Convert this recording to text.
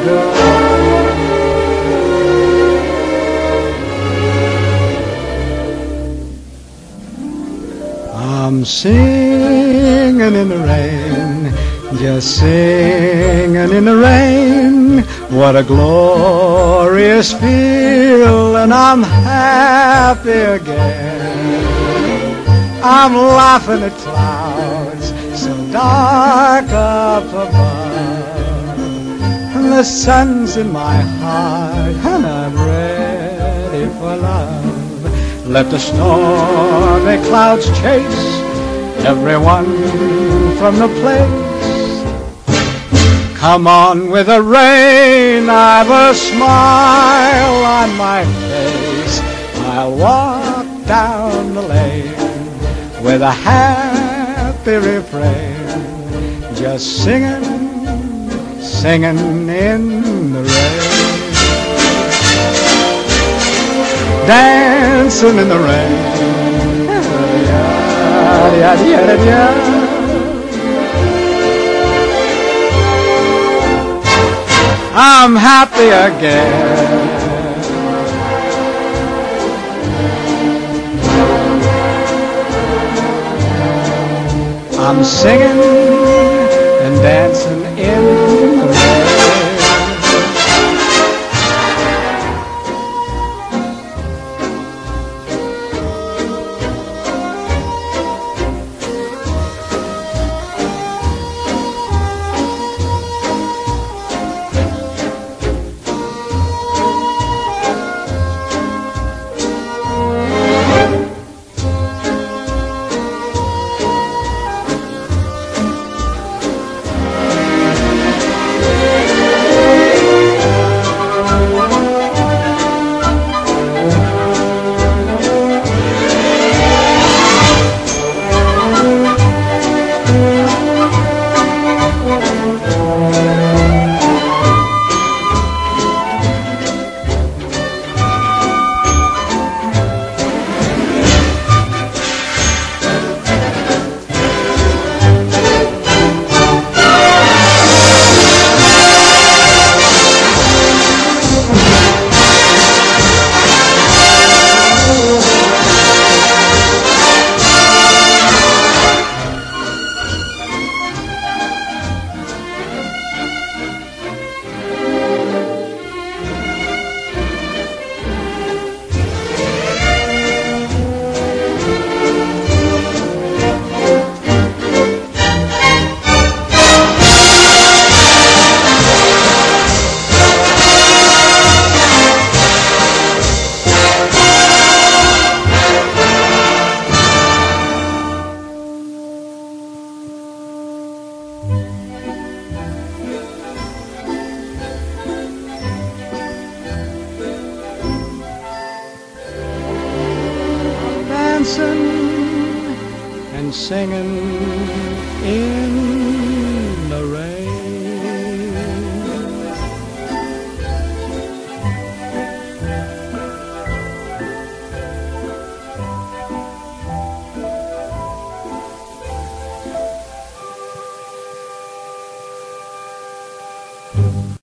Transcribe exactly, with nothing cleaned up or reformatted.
I'm singing in the rain, just singing in the rain. What a glorious feeling, I'm happy again. I'm laughing at clouds so dark up above, and the sun's in my heart, and I'm ready for love. Let the stormy clouds chase everyone from the place. Come on with the rain, I've a smile on my face. I'll walk down the lane with a happy refrain, just singing, singing in the rain. Dancing in the rain. I'm happy again. I'm singing and dancing in the rain. Dancing and singing in the rain.